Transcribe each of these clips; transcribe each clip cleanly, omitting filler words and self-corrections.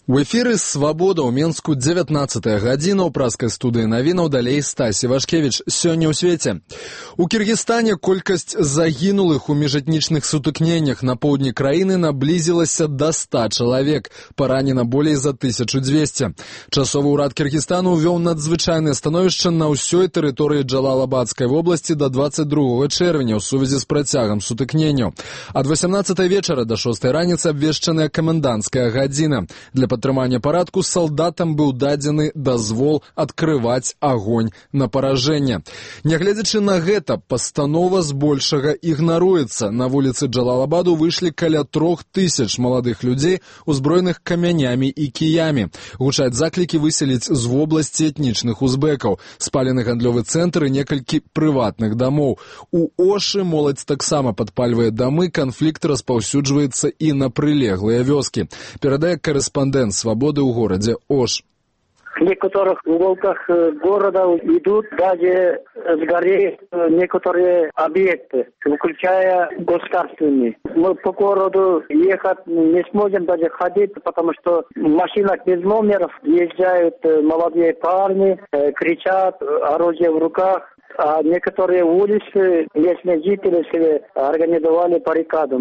У эфіры «Свабода» ў Менску 19-я гадзіна ў праскай студыі навінаў, далей Стась Івашкевіч. Сёння ў свеце. У Кіргізстане колькасць загінулых у міжэтнічных сутыкненнях на поўдні краіны наблізілася да 100 чалавек. Паранена болей за 1200. Часовы ўрад Кіргізстану ўвёў надзвычайнае становішча на ўсёй тэрыторыі Джалалабадскай вобласці да 22 чэрвеня ў сувязі з працягам сутыкненняў. Ад 18 вечара да 6 раніцы абвешчаная каменданцкая гадзіна. Для падтрымання парадку салдатам быў дадзены дазвол адкрываць агонь на паражэнне. Нягледзячы на гэта, пастанова збольшага ігнаруецца. На вуліцы Джалалабаду выйшлі каля 3000 маладых людзей, узброеных камянямі і кіямі. Гучаць заклікі выселіць з вобласці этнічных узбекаў. Спалены гандлёвы цэнтр і некалькі прыватных дамоў. У Ошы моладзь таксама падпальвае дамы, канфлікт распаўсюджваецца і на прылеглыя вёскі. Перадае корэспандэнт «Свободы» у городе Ош. В некоторых уголках города идут даже сгорели некоторые объекты, включая государственные. Мы по городу ехать не сможем даже ходить, потому что в машинах без номеров езжают молодые парни, кричат, оружие в руках. А некоторые улицы местные жители себе организовали баррикаду.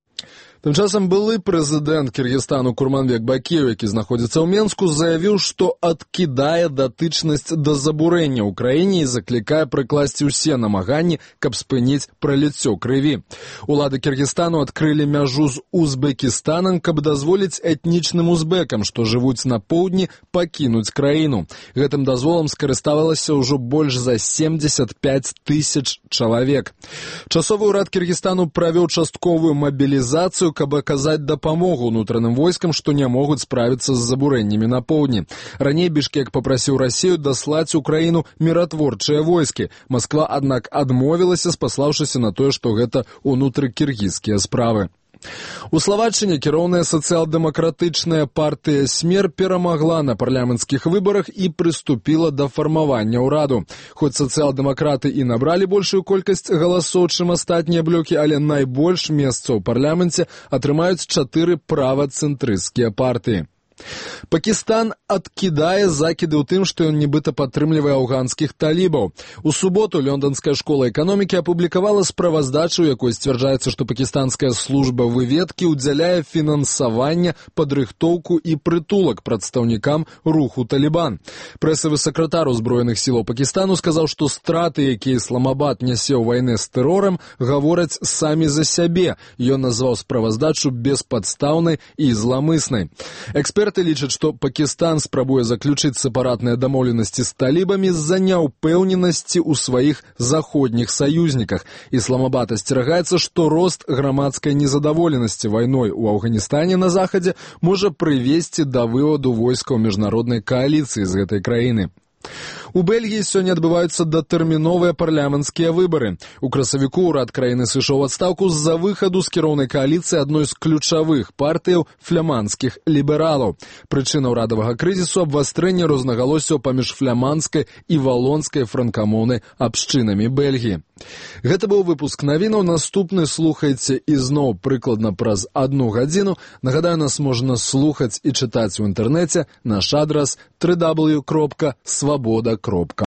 Тым часам былы прэзідэнт Кіргізстану Курманбек Бакиев, які знаходзіцца ў Менску, заявіў, што адкідае датычнасць да забурэння ў краіне і заклікае прыкласці ўсе намаганні, каб спыніць праліццё крыві. Улады Кіргізстану адкрылі мяжу з Узбекістанам, каб дазволіць этнічным узбекам, што жывуць на поўдні, пакінуць краіну. Гэтым дазволам скарыставалася ўжо больш за 75 000 чалавек. Часовы ўрад Кіргізстану правёў частковую мабілізацыю, каб аказаць дапамогу ўнутраным войскам, што не могуць справіцца з забурэннямі на поўдні. Раней Бішкек папрасіў Расію даслаць у краіну міратворчыя войскі. Масква, аднак, адмовілася, спаслаўшыся на тое, што гэта ўнутрыкіргізскія справы. У Славаччыне кіроўная сацыял-дэмакратычная партыя СМЕР перамагла на парламенцкіх выбарах і прыступіла да фармавання ўраду. Хоць сацыял-дэмакраты і набралі большую колькасць галасоў, чым астатнія блокі, але найбольш месцаў у парламенце атрымаюць 4 правацэнтрысцкія партыі. Пакістан адкідае закіды ў тым, што ён нібыта падтрымлівае афганскіх талібаў. У суботу Лёнданская школа эканомікі апублікавала справаздачу, у якой сцвярджаецца, што пакістанская служба выведкі ўдзяляе фінансаванне, падрыхтоўку і прытулак прадстаўнікам руху Талібан. Прэсавы сакратар узброеных сілаў Пакістану сказаў, што страты, якія Ісламабад нясе ў вайне з тэрорам, гавораць самі за сябе. Ён назваў справаздачу беспадстаўнай і зламыснай. Эксперты лічаць, што Пакістан спрабуе заключыць сепаратныя дамоўленасці з талібамі з-за няўпэўненасці ў сваіх заходніх саюзніках. Ісламабад асцерагаецца, што рост грамадскай незадаволенасці вайной у Афганістане на захадзе можа прывесці да вываду войскаў міжнароднай кааліцыі з гэтай краіны. У Бельгіі сёння адбываюцца датэрміновыя парламенцкія выбары. У красавіку ўрад краіны сышоў у адстаўку з-за выхаду з кіроўнай кааліцыі адной з ключавых партыяў фламандскіх лібералаў. Прычына ўрадавага крызісу — абвастрэнне рознагалоссяў паміж фламандскай і валонскай франкамоўнай абшчынамі Бельгіі. Гэта быў выпуск навінаў. Наступны слухайце ізноў прыкладна праз 1 гадзіну. Нагадаю, нас можна слухаць і чытаць у інтэрнэце. Наш адрас www.svoboda.com.